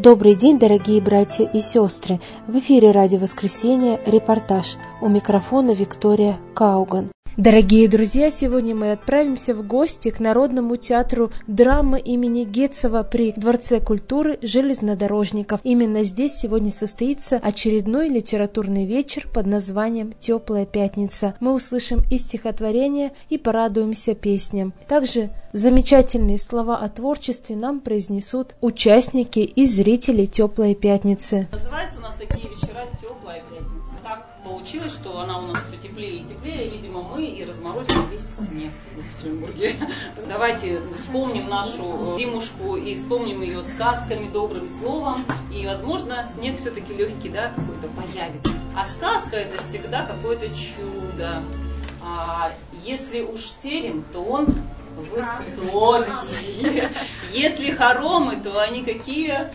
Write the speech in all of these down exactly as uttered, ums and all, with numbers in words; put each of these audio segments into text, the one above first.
Добрый день, дорогие братья и сестры! В эфире Радио Воскресенье, репортаж. У микрофона Виктория Кауган. Дорогие друзья, сегодня мы отправимся в гости к Народному театру драмы имени Гетцова при Дворце культуры железнодорожников. Именно здесь сегодня состоится очередной литературный вечер под названием «Теплая пятница». Мы услышим и стихотворения, и порадуемся песням. Также замечательные слова о творчестве нам произнесут участники и зрители «Теплой пятницы». Называется у нас такие вечера «Теплая пятница». Так получилось, что она у нас все теплее и теплее. Видимо, мы и разморозили весь снег в Екатеринбурге. Давайте вспомним нашу зимушку и вспомним ее сказками, добрым словом. И, возможно, снег все-таки легкий, да, какой-то появится. А сказка — это всегда какое-то чудо. А если уж терем, то он высокий. Если хоромы, то они какие?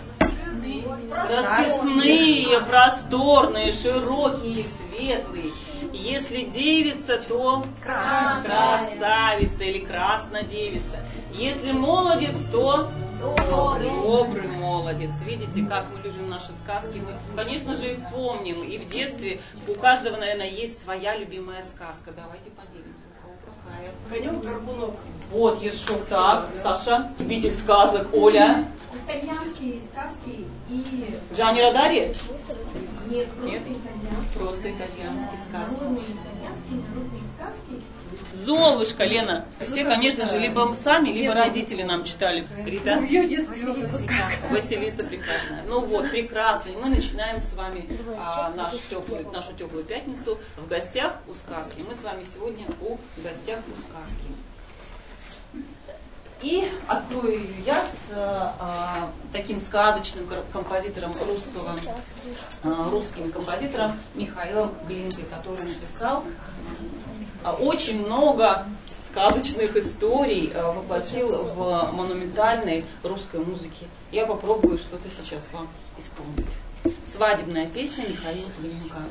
Расписные, просторные, широкие, светлые. Если девица, то красавица или краснодевица. Если молодец, то добрый молодец. Видите, как мы любим наши сказки. Мы, конечно же, их помним. И в детстве у каждого, наверное, есть своя любимая сказка. Давайте поделимся. Конек-горбунок. Вот, Ершов, так. Саша, любитель сказок. Оля. Итальянские сказки и... Джанни Родари? Нет, просто Нет? итальянские. Просто итальянские сказки. Народные итальянские, народные сказки. Золушка, Лена. Все, конечно же, либо сами, либо родители нам читали. Рита? В ее детстве Василиса сказка. Василиса прекрасная. Ну вот, прекрасно. И мы начинаем с вами а, нашу, теплую, нашу теплую пятницу в гостях у сказки. Мы с вами сегодня у гостях у сказки. И открою ее я с а, таким сказочным композитором русского, а, русским композитором Михаилом Глинкой, который написал а, очень много сказочных историй, а, воплотил в монументальной русской музыке. Я попробую что-то сейчас вам исполнить. Свадебная песня Михаила Глинка.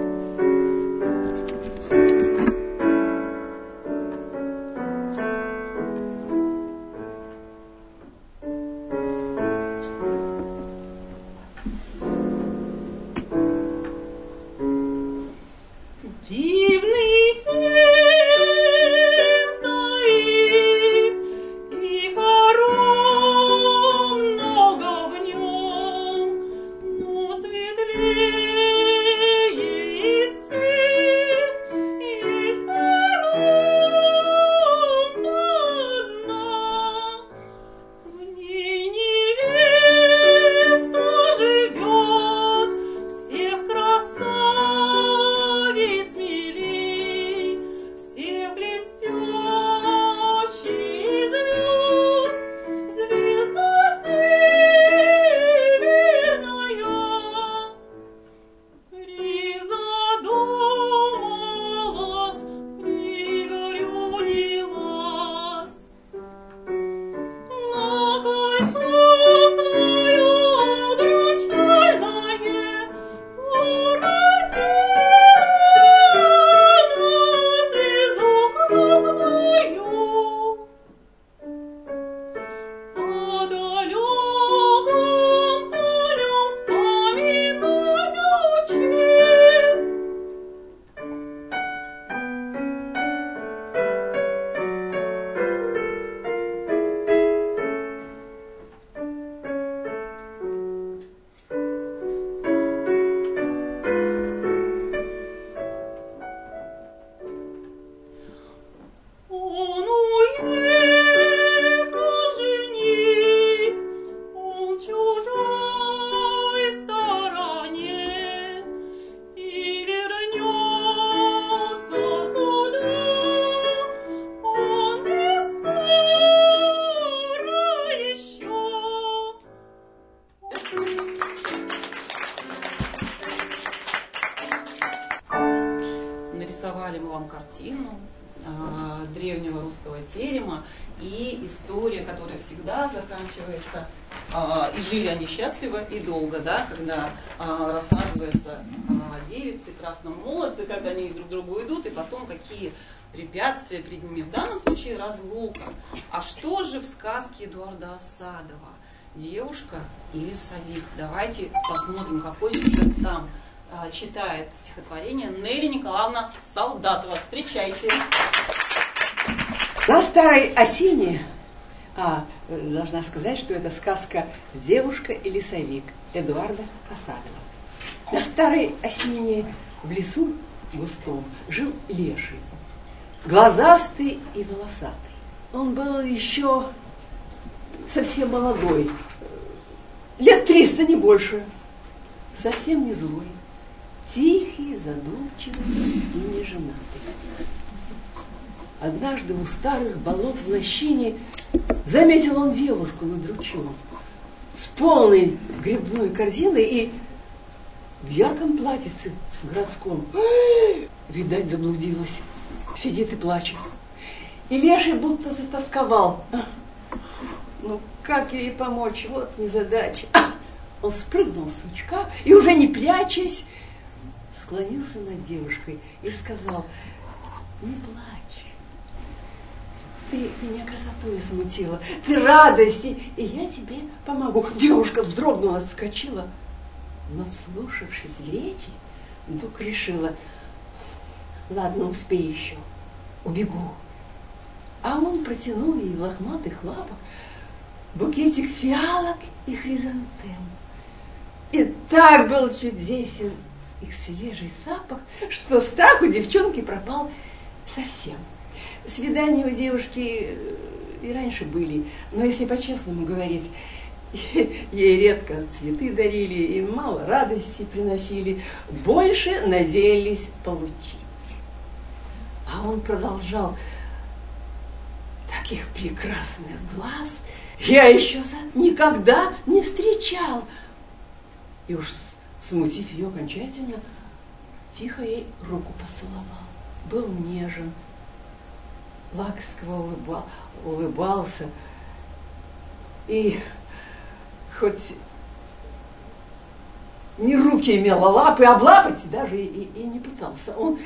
Нарисовали мы вам картину э, древнего русского терема и история, которая всегда заканчивается, э, и жили они счастливо и долго, да, когда э, рассказывается о девице, красном молодце, как они друг к другу идут, и потом какие препятствия перед ними. В данном случае разлука. А что же в сказке Эдуарда Асадова? девушка или совик. Давайте посмотрим, какой сюжет там а, читает стихотворение Нелли Николаевна Солдатова. Встречайте. На старой осине, а, должна сказать, что это сказка «Девушка и лесовик» Эдуарда Касатова. На старой осине в лесу густом жил леший, глазастый и волосатый. Он был еще совсем молодой, лет триста, не больше, совсем не злой, тихий, задумчивый и неженатый. Однажды у старых болот в лощине заметил он девушку над ручьем с полной грибной корзиной и в ярком платьице городском. Видать, заблудилась. Сидит и плачет. И леший будто затасковал. Ну, как ей помочь? Вот незадача. Он спрыгнул с сучка и, уже не прячась, склонился над девушкой и сказал: не плачь. Ты меня красотой смутила, ты радости, и я тебе помогу. Девушка вздрогнула, отскочила, но, вслушавшись в речи, вдруг решила: ладно, успей еще, убегу. А он протянул ей в лохматых лапах букетик фиалок и хризантем. И так был чудесен их свежий запах, что страх у девчонки пропал совсем. Свидания у девушки и раньше были, но если по-честному говорить, ей редко цветы дарили и мало радости приносили, больше надеялись получить. А он продолжал: таких прекрасных глаз я еще никогда не встречал. И уж смутив ее окончательно, тихо ей руку поцеловал. Был нежен, ласково улыбал, улыбался. И хоть не руки имел, а лапы, облапать даже и, и, и не пытался. Он,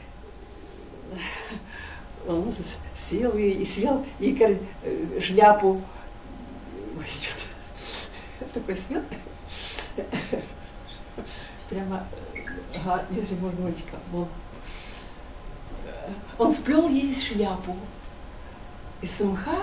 он сел и, и свел ей шляпу. Ой, что-то такой свет. Прямо, ага, если можно, очка. Он, он сплел ей шляпу из мха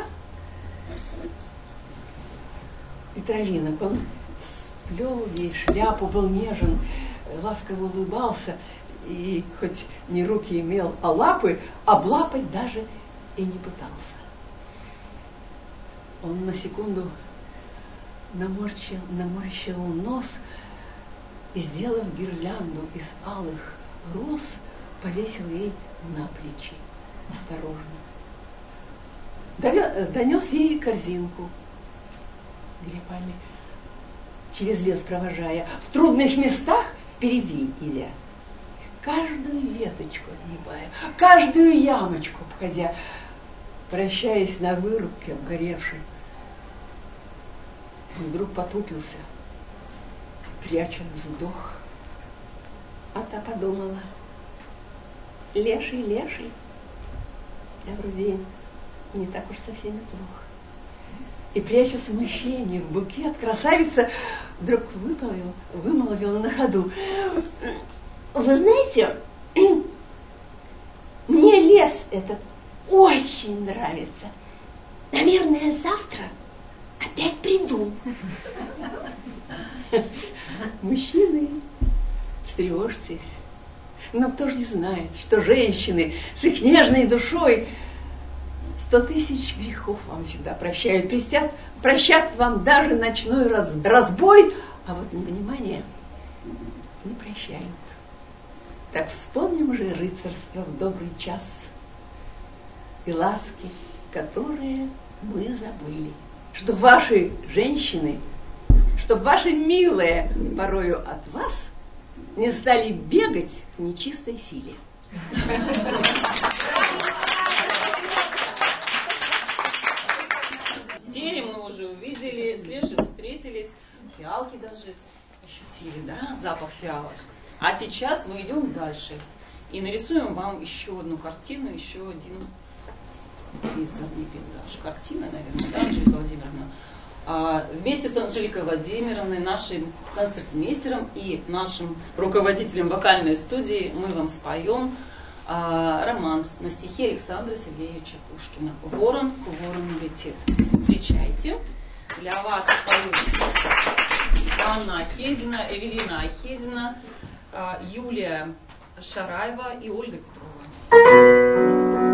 и травинок. Он сплел ей шляпу, был нежен, ласково улыбался, и хоть не руки имел, а лапы, облапать даже и не пытался. Он на секунду наморщил, наморщил нос и, сделав гирлянду из алых роз, повесил ей на плечи осторожно. Донес ей корзинку грибами, через лес провожая, в трудных местах впереди идя, каждую веточку отгибая, каждую ямочку обходя, прощаясь на вырубке обгоревшей. Он вдруг потупился, пряча вздох. А та подумала: леший, леший, а вроде не так уж совсем и плохо. И, пряча смущение в букет, красавица вдруг выпалила, вымолвила на ходу: вы знаете, мне лес этот очень нравится. Наверное, завтра опять приду. Мужчины, встревожьтесь. Но кто же не знает, что женщины с их нежной душой сто тысяч грехов вам всегда прощают. Престят, прощат вам даже ночной раз, разбой, а вот невнимание не прощают. Так вспомним же рыцарство в добрый час и ласки, которые мы забыли. Что ваши женщины, чтобы ваши милые порою от вас не стали бегать в нечистой силе. Терем мы уже увидели, с Лешей встретились, фиалки даже ощутили, да, запах фиалок. А сейчас мы идем дальше и нарисуем вам еще одну картину, еще один пейзаж, не пейзаж, картина, наверное, да, Анжелика Владимировна. Вместе с Анжеликой Владимировной, нашим концертмейстером и нашим руководителем вокальной студии мы вам споем романс на стихи Александра Сергеевича Пушкина «Ворон к ворону летит». Встречайте. Для вас поют Анна Ахезина, Эвелина Ахезина, Юлия Шараева и Ольга Петрова.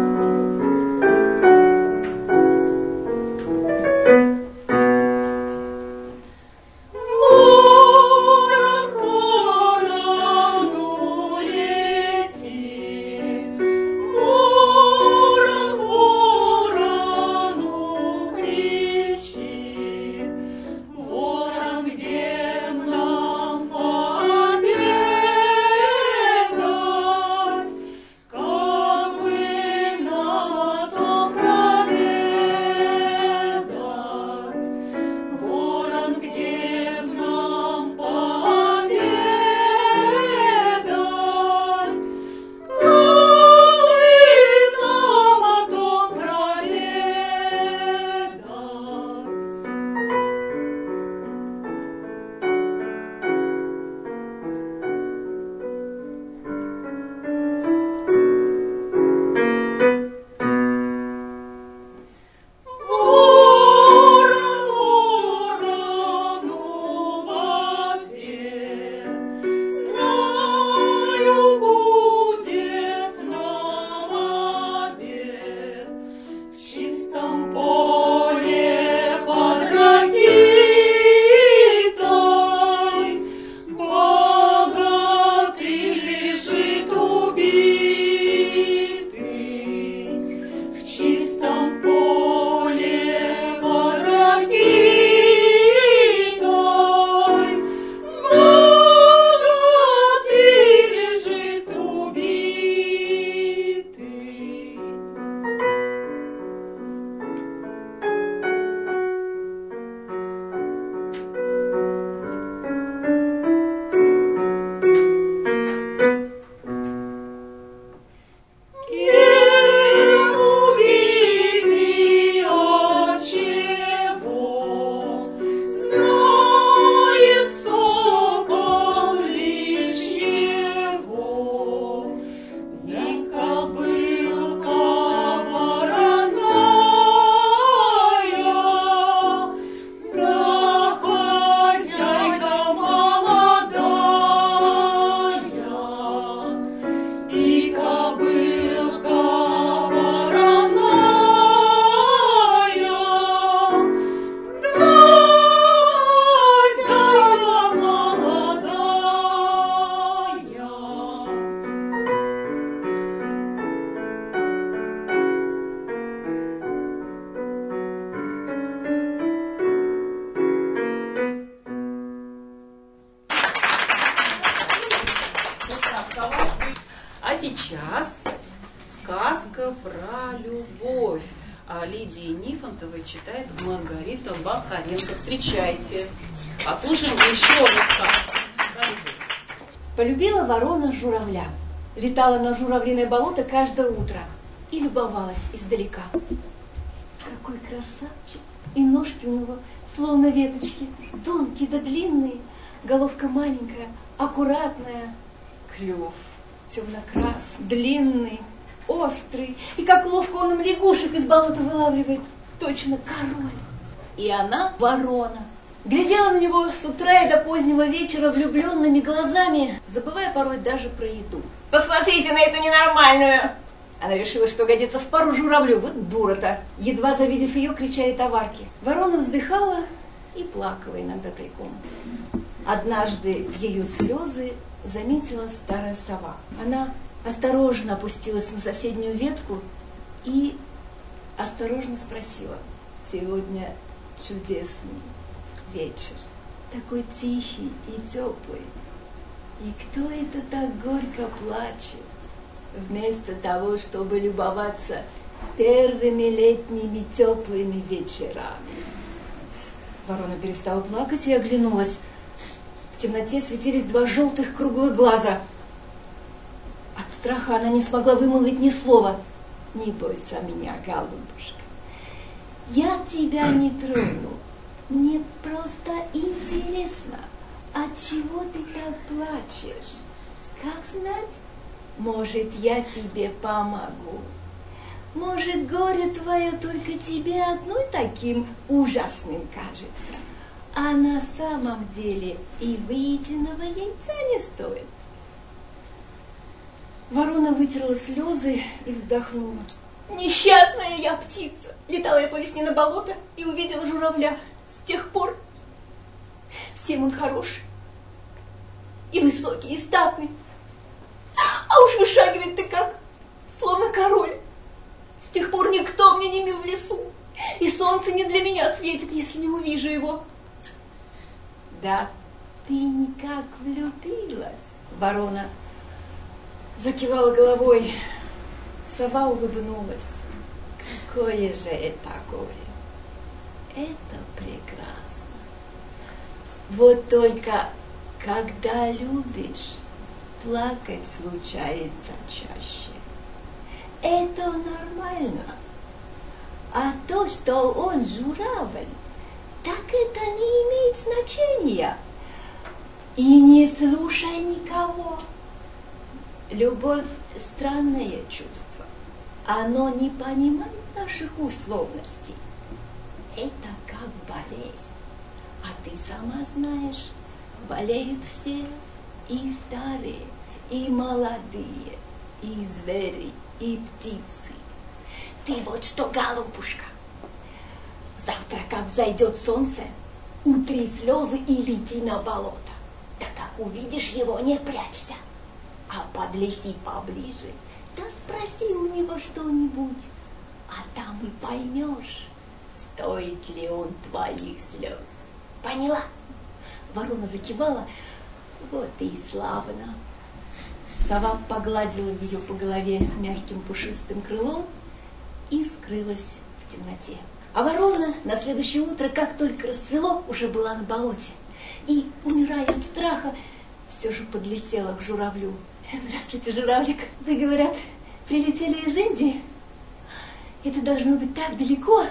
сейчас сказка про любовь. А Лидии Нифонтовой читает Маргарита Бахаренко. Встречайте. Послушаем еще раз. Полюбила ворона журавля. Летала на журавлиное болото каждое утро и любовалась издалека. Какой красавчик! И ножки у него словно веточки, тонкие да длинные, головка маленькая, аккуратная, клюв темно-крас, длинный, острый, и как ловко он им лягушек из болота вылавливает, точно король. И она ворона. Глядела на него с утра и до позднего вечера влюбленными глазами, забывая порой даже про еду. Посмотрите на эту ненормальную! Она решила, что годится в пару журавлю. Вот дура-то! Едва завидев ее, кричали товарки. Ворона вздыхала и плакала иногда тайком. Однажды ее слезы заметила старая сова. Она осторожно опустилась на соседнюю ветку и осторожно спросила: «Сегодня чудесный вечер, такой тихий и теплый. И кто это так горько плачет, вместо того, чтобы любоваться первыми летними теплыми вечерами?» Ворона перестала плакать и оглянулась. В темноте светились два желтых круглых глаза. От страха она не смогла вымолвить ни слова. «Не бойся меня, голубушка, я тебя не трону, Мне просто интересно, от чего ты так плачешь? Как знать? Может, я тебе помогу? Может, горе твое только тебе одной таким ужасным кажется, а на самом деле и выеденного яйца не стоит. Ворона вытерла слезы и вздохнула. Несчастная я птица. Летала я по весне на болото и увидела журавля. С тех пор всем он хорош. И высокий, и статный. А уж вышагивает-то как, словно король. С тех пор никто мне не мил в лесу. И солнце не для меня светит, если не увижу его. Да ты никак влюбилась. Ворона закивала головой. Сова улыбнулась. Какое же это горе. Это прекрасно. Вот только когда любишь, плакать случается чаще. Это нормально. А то, что он журавль, так это не имеет значения. И не слушай никого. Любовь – странное чувство. Оно не понимает наших условностей. Это как болезнь. А ты сама знаешь, болеют все, и старые, и молодые, и звери, и птицы. Ты вот что, голубушка, завтра, как взойдет солнце, утри слезы и лети на болото. Да как увидишь его, не прячься, а подлети поближе, да спроси у него что-нибудь, а там и поймешь, стоит ли он твоих слез. Поняла? Ворона закивала. Вот и славно. Сова погладила ее по голове мягким пушистым крылом и скрылась в темноте. А ворона на следующее утро, как только расцвело, уже была на болоте. И, умирая от страха, все же подлетела к журавлю. Здравствуйте, журавлик. Вы, говорят, прилетели из Индии? Это должно быть так далеко.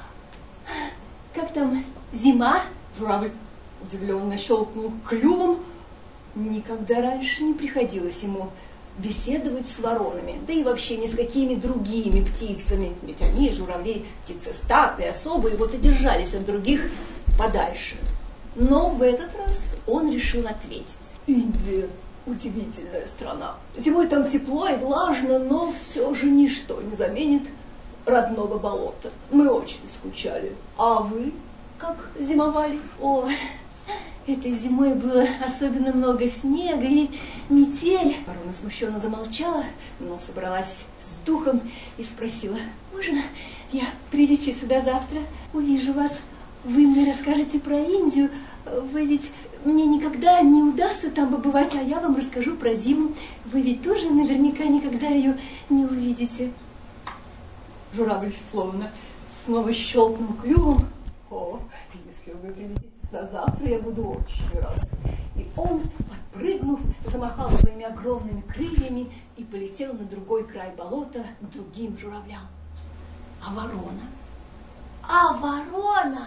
Как там зима? Журавль удивленно щелкнул клювом. Никогда раньше не приходилось ему беседовать с воронами, да и вообще ни с какими другими птицами. Ведь они, журавли, птицы статные, особые, вот и держались от других подальше. Но в этот раз он решил ответить. Индия – удивительная страна. Зимой там тепло и влажно, но все же ничто не заменит родного болота. Мы очень скучали. А вы как зимовали? О, этой зимой было особенно много снега и метель. Ворона смущенно замолчала, но собралась с духом и спросила: можно я прилечу сюда завтра, увижу вас, вы мне расскажете про Индию, вы ведь мне никогда не удастся там побывать, а я вам расскажу про зиму, вы ведь тоже наверняка никогда ее не увидите. Журавль словно снова щелкнул клювом. О, если вы прилетите сюда завтра, я буду очень рад. И он, подпрыгнув, замахал своими огромными крыльями и полетел на другой край болота к другим журавлям. А ворона? А ворона?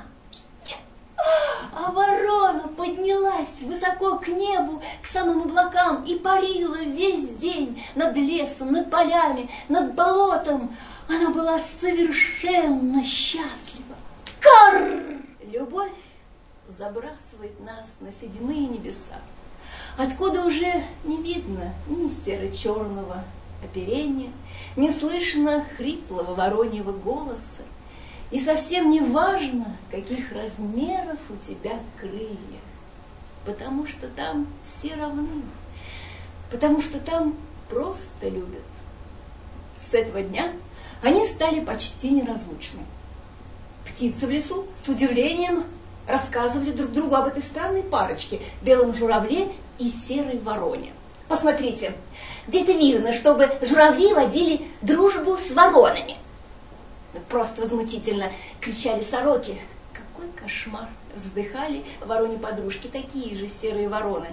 А ворона поднялась высоко к небу, к самым облакам и парила весь день над лесом, над полями, над болотом. Она была совершенно счастлива. Карр! Любовь забрасывает нас на седьмые небеса, откуда уже не видно ни серо-черного оперения, не слышно хриплого вороньего голоса, и совсем не важно, каких размеров у тебя крылья, потому что там все равны, потому что там просто любят. С этого дня они стали почти неразлучны. Птицы в лесу с удивлением рассказывали друг другу об этой странной парочке, белом журавле и серой вороне. Посмотрите, где-то видно, чтобы журавли водили дружбу с воронами. Просто возмутительно кричали сороки. Какой кошмар! Вздыхали вороньи подружки, такие же серые вороны.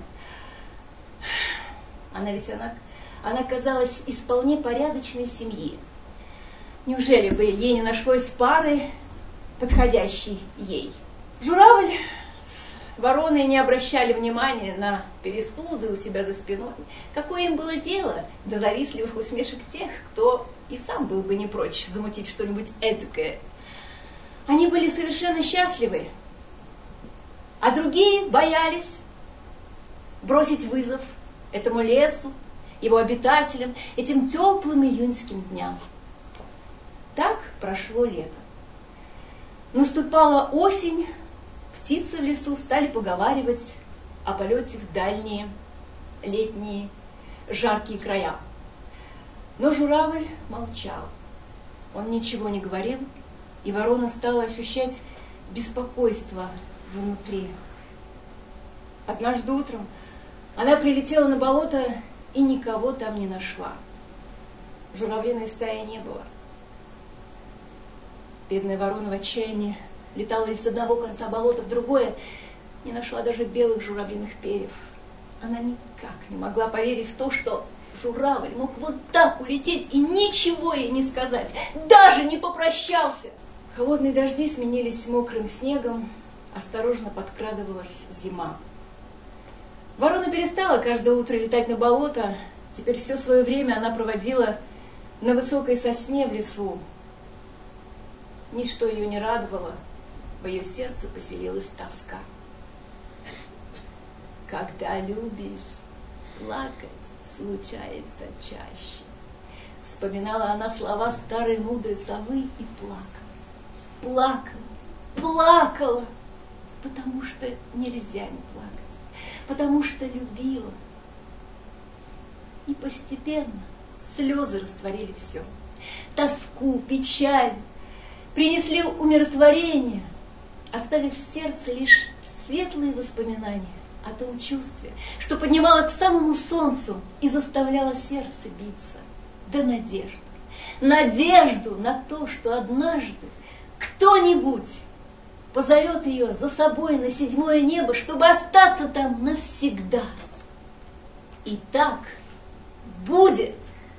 Она ведь она, она казалась из вполне порядочной семьи. Неужели бы ей не нашлось пары, подходящей ей? Журавль с вороной не обращали внимания на пересуды у себя за спиной. Какое им было дело до завистливых усмешек тех, кто и сам был бы не прочь замутить что-нибудь эдакое. Они были совершенно счастливы, а другие боялись бросить вызов этому лесу, его обитателям, этим теплым июньским дням. Так прошло лето. Наступала осень, птицы в лесу стали поговаривать о полете в дальние летние жаркие края. Но журавль молчал. Он ничего не говорил, и ворона стала ощущать беспокойство внутри. Однажды утром она прилетела на болото и никого там не нашла. Журавлиной стаи не было. Бедная ворона в отчаянии летала из одного конца болота в другое, не нашла даже белых журавлиных перьев. Она никак не могла поверить в то, что журавль мог вот так улететь и ничего ей не сказать, даже не попрощался. Холодные дожди сменились мокрым снегом, осторожно подкрадывалась зима. Ворона перестала каждое утро летать на болото, теперь все свое время она проводила на высокой сосне в лесу. Ничто ее не радовало, в ее сердце поселилась тоска. Когда любишь, плакать случается чаще. Вспоминала она слова старой мудрой совы и плакала. Плакала, плакала, потому что нельзя не плакать, потому что любила. И постепенно слезы растворили все. Тоску, печаль принесли умиротворение, оставив в сердце лишь светлые воспоминания о том чувстве, что поднимало к самому солнцу и заставляло сердце биться, да надежду. Надежду на то, что однажды кто-нибудь позовет ее за собой на седьмое небо, чтобы остаться там навсегда. И так будет.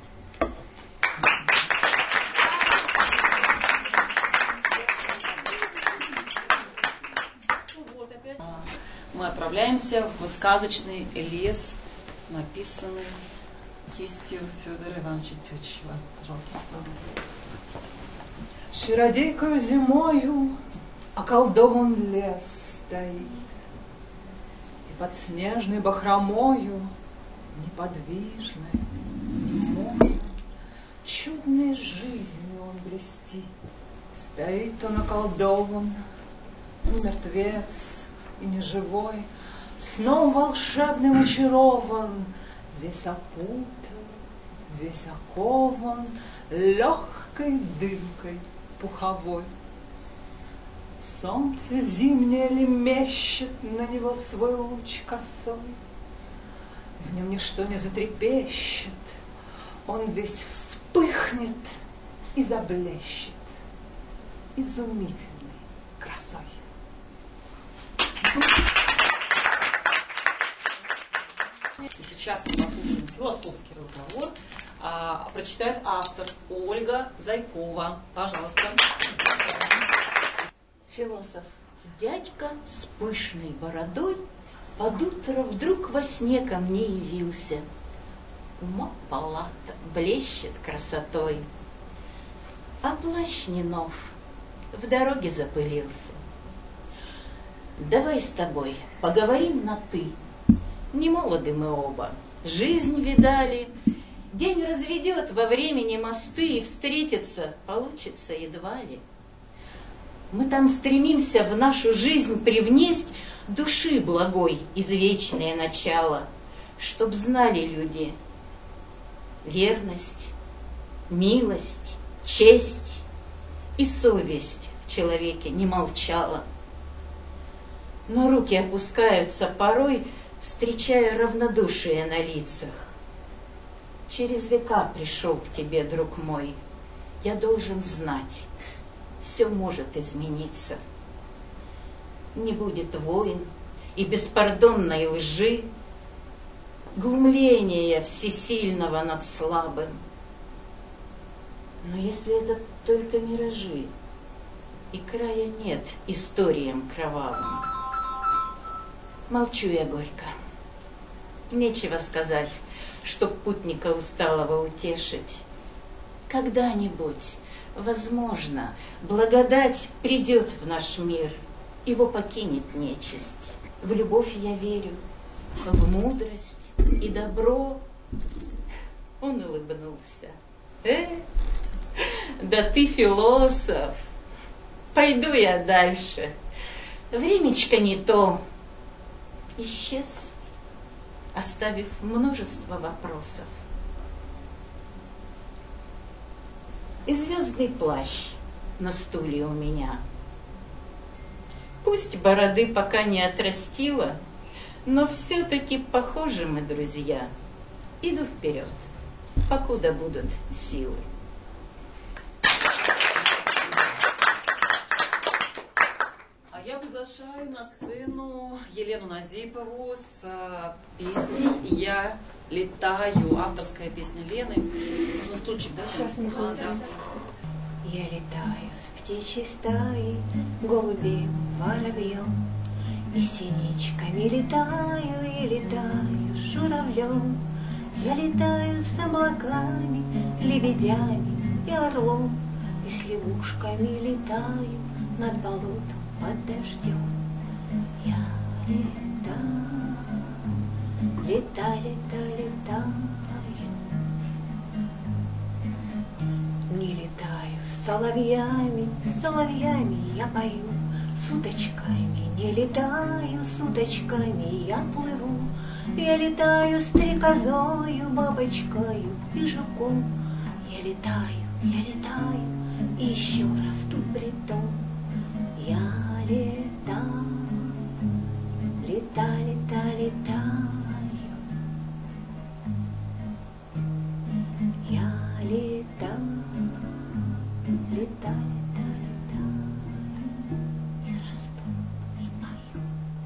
Мы отправляемся в сказочный лес, написанный кистью Федора Ивановича Тютчева. Пожалуйста. Чародейкою зимою околдован лес стоит, и под снежной бахромою неподвижной, немой, чудной жизнью он блестит. Стоит он околдован, он мертвец и неживой, сном волшебным очарован, весь опутан, весь окован легкой дымкой пуховой. Солнце зимнее лемещет на него свой луч косой, в нем ничто не затрепещет, он весь вспыхнет и заблещет изумительной красой. И сейчас мы послушаем философский разговор. А, прочитает автор Ольга Зайкова. Пожалуйста. Философ. Дядька с пышной бородой под утро вдруг во сне ко мне явился. Ума палата блещет красотой, а плащ не нов, в дороге запылился. Давай с тобой поговорим на «ты». Не молоды мы оба, жизнь видали. День разведет во времени мосты, и встретиться получится едва ли. Мы там стремимся в нашу жизнь привнесть души благой извечное начало, чтоб знали люди верность, милость, честь и совесть в человеке не молчала. Но руки опускаются порой, встречая равнодушие на лицах. Через века пришел к тебе, друг мой, я должен знать, все может измениться. Не будет войн и беспардонной лжи, глумления всесильного над слабым. Но если это только миражи, и края нет историям кровавым. Молчу я горько. Нечего сказать, чтоб путника усталого утешить. Когда-нибудь, возможно, благодать придет в наш мир, его покинет нечисть. В любовь я верю, в мудрость и добро. Он улыбнулся. Э, да ты философ. Пойду я дальше. Времечко не то. Исчез, оставив множество вопросов. И звездный плащ на стуле у меня. Пусть бороды пока не отрастила, но все-таки похожи мы, друзья. Иду вперед, покуда будут силы. А я приглашаю на сцену Елену Назипову с песней «Я летаю». Авторская песня Лены. Нужно стульчик, да? Сейчас не а, да. Я летаю с птичьей стаей, голубем, воробьем, и синичками летаю, и летаю с журавлем. Я летаю с облаками, лебедями и орлом, и с лягушками летаю над болотом под дождем. Я летаю, лета, лета, летаю. Не летаю с соловьями, с соловьями я пою, с уточками не летаю, с уточками я плыву. Я летаю стрекозою, бабочкою и жуком. Я летаю, я летаю, и еще раз тут притом. Я летаю, лета, лета, летаю. Я летаю, лета, лета, летаю. И расту, и пою.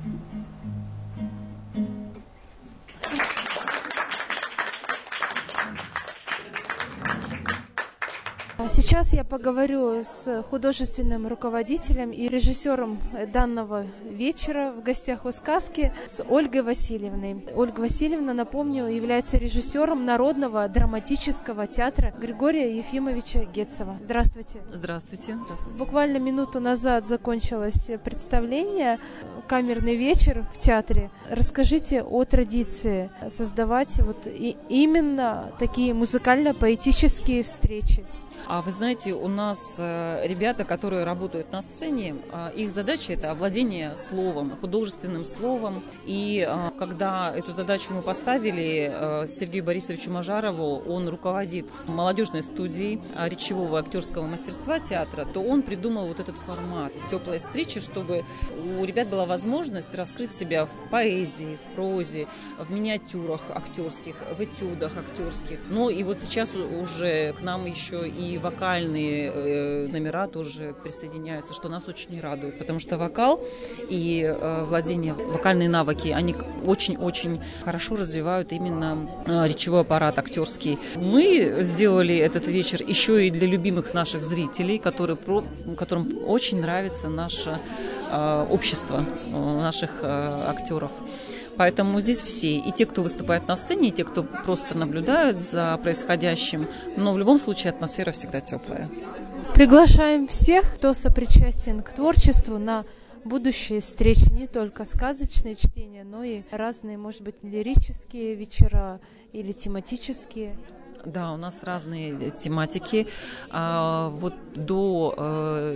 Сейчас я поговорю с художественным руководителем и режиссером данного вечера в гостях у сказки, с Ольгой Васильевной. Ольга Васильевна, напомню, является режиссером Народного драматического театра Григория Ефимовича Гетцева. Здравствуйте. Здравствуйте. Здравствуйте. Буквально минуту назад закончилось представление «Камерный вечер» в театре. Расскажите о традиции создавать вот и именно такие музыкально-поэтические встречи. А вы знаете, у нас ребята, которые работают на сцене, их задача – это овладение словом, художественным словом. И когда эту задачу мы поставили Сергею Борисовичу Мажарову, он руководит молодежной студией речевого актерского мастерства театра, то он придумал вот этот формат теплой встречи, чтобы у ребят была возможность раскрыть себя в поэзии, в прозе, в миниатюрах актерских, в этюдах актерских. Ну и вот сейчас уже к нам еще и вокальные э, номера тоже присоединяются, что нас очень радует, потому что вокал и э, владение, вокальные навыки, они очень-очень хорошо развивают именно э, речевой аппарат актерский. Мы сделали этот вечер еще и для любимых наших зрителей, которые, про, которым очень нравится наше э, общество, э, наших э, актеров. Поэтому здесь все, и те, кто выступает на сцене, и те, кто просто наблюдают за происходящим. Но в любом случае атмосфера всегда теплая. Приглашаем всех, кто сопричастен к творчеству, на будущие встречи. Не только сказочные чтения, но и разные, может быть, лирические вечера или тематические. Да, у нас разные тематики. А, вот до... Э,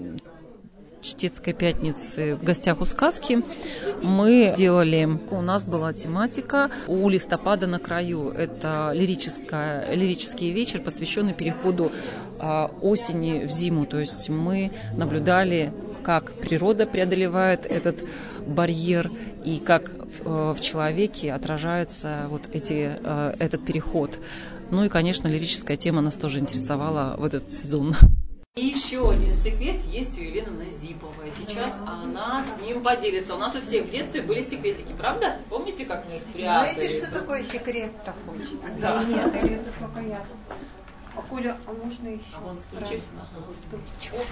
Чтецкой пятницы в гостях у сказки мы делали, у нас была тематика «У листопада на краю». Это лирическая, лирический вечер, посвященный переходу а, осени в зиму. То есть мы наблюдали, как природа преодолевает этот барьер и как в, в человеке отражается вот эти, а, этот переход. Ну и, конечно, лирическая тема нас тоже интересовала в этот сезон. И еще один секрет есть у Елены Назиповой. Сейчас она с ним поделится. У нас у всех в детстве были секретики, правда? Помните, как мы их прятали? Знаете, что такое секрет такой? Да. Нет, или это только я. А Коля, а можно еще? А вон стульчик. Стульчик.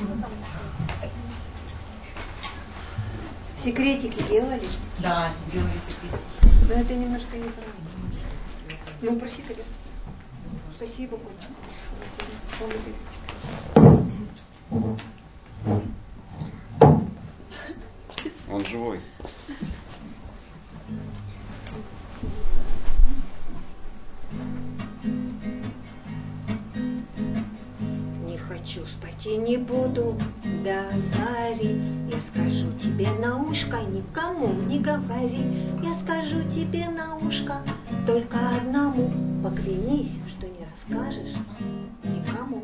Секретики делали? Да, делали секретики. Но это немножко не то. Ну, про секрет. Спасибо, Кольчик. Он живой. Не хочу спать и не буду до зари. Я скажу тебе на ушко, никому не говори. Я скажу тебе на ушко только одному. Поклянись, что не расскажешь никому.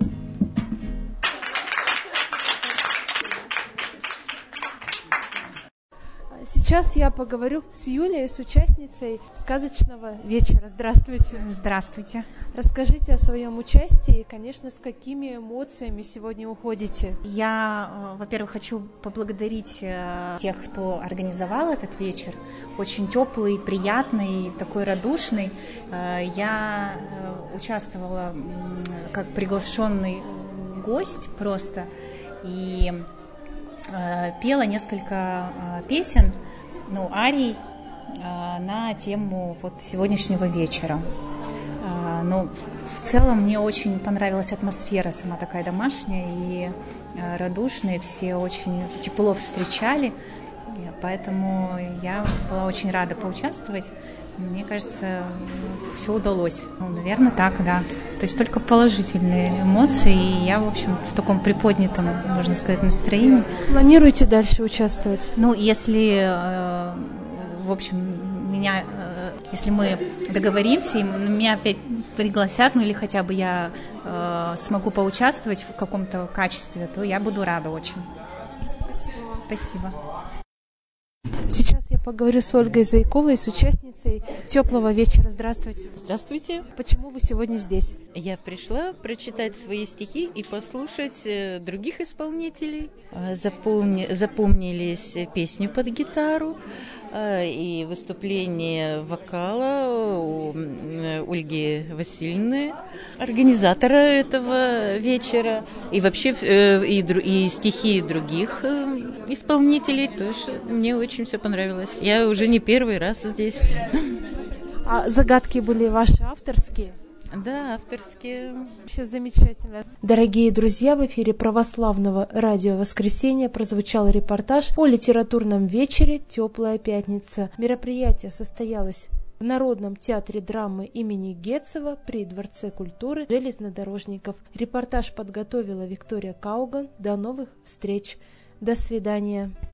Сейчас я поговорю с Юлией, с участницей сказочного вечера. Здравствуйте. Здравствуйте. Расскажите о своем участии и, конечно, с какими эмоциями сегодня уходите. Я, во-первых, хочу поблагодарить тех, кто организовал этот вечер. Очень теплый, приятный, такой радушный. Я участвовала как приглашенный гость просто и пела несколько песен, ну, арий на тему вот сегодняшнего вечера. Ну, в целом мне очень понравилась атмосфера сама такая домашняя и радушная, все очень тепло встречали, поэтому я была очень рада поучаствовать. Мне кажется, все удалось. Ну, наверное, так, да. То есть только положительные эмоции, и я, в общем, в таком приподнятом, можно сказать, настроении. Планируете дальше участвовать? Ну, если, в общем, меня, если мы договоримся, и меня опять пригласят, ну или хотя бы я смогу поучаствовать в каком-то качестве, то я буду рада очень. Спасибо. Спасибо. Сейчас я поговорю с Ольгой Зайковой, с участницей теплого вечера. Здравствуйте. Здравствуйте. Почему вы сегодня здесь? Я пришла прочитать свои стихи и послушать других исполнителей. Запомни, запомнились песни под гитару и выступление вокала у Ольги Васильевны, организатора этого вечера, и вообще и, и стихи других исполнителей тоже. Мне очень все понравилось. Я уже не первый раз здесь. А загадки были ваши авторские? Да, авторские. Вообще замечательно. Дорогие друзья, в эфире православного радио «Воскресенье» прозвучал репортаж о литературном вечере «Теплая пятница». Мероприятие состоялось в Народном театре драмы имени Гетцева при Дворце культуры железнодорожников. Репортаж подготовила Виктория Кауган. До новых встреч. До свидания.